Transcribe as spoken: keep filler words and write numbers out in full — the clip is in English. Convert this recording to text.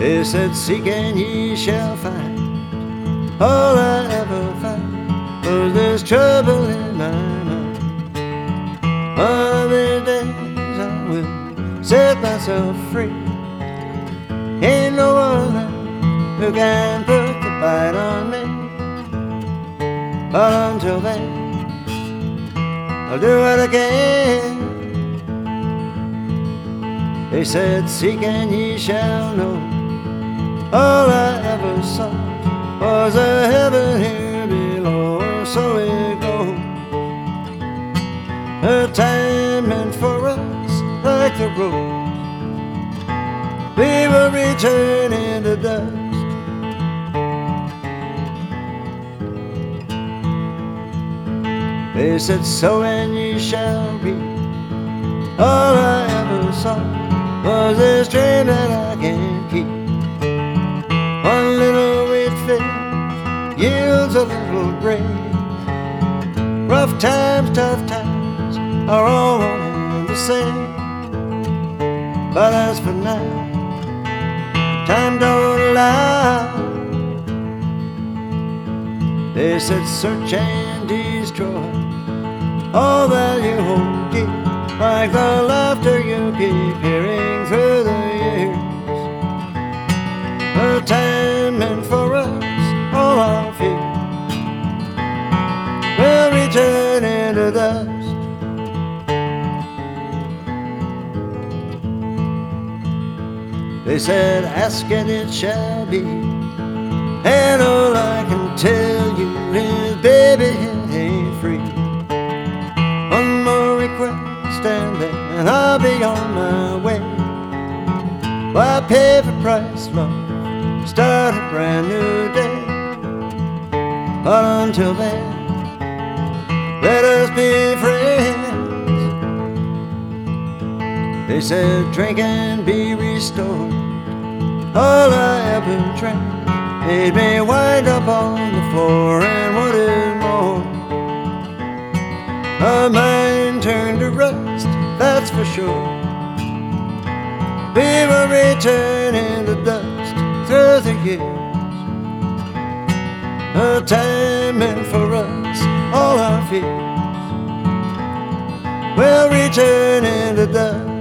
They said, seek and ye shall find. All I ever found was there's trouble in my mind. One of these days I will set myself free. Ain't no one who can put the bite on me. But until then, I'll do what I can. They said, seek and ye shall know. All I ever saw was a heaven here below. So it goes. A time meant for us like the road. We will return into dust. They said, sow and ye shall reap. All I ever saw was this dream that I can't keep. One little wheat field yields a little grain. Rough times, tough times are all one and the same. But as for now, time don't allow. They said, search and destroy all that you hold dear, like the laughter you keep hearing through the years. A time meant for us, all our fears will return into dust. They said, ask and it shall be. And all I can tell you is, baby, it ain't free. One more request and then I'll be on my way. Why pay the price, love, start a brand new day. But until then, let us be friends. They said, drink and be restored. All I ever drank made me wind up on the floor, and what is more, a mind turned to rust, that's for sure. We will return into dust through the years. A time meant for us, all our fears will return into dust.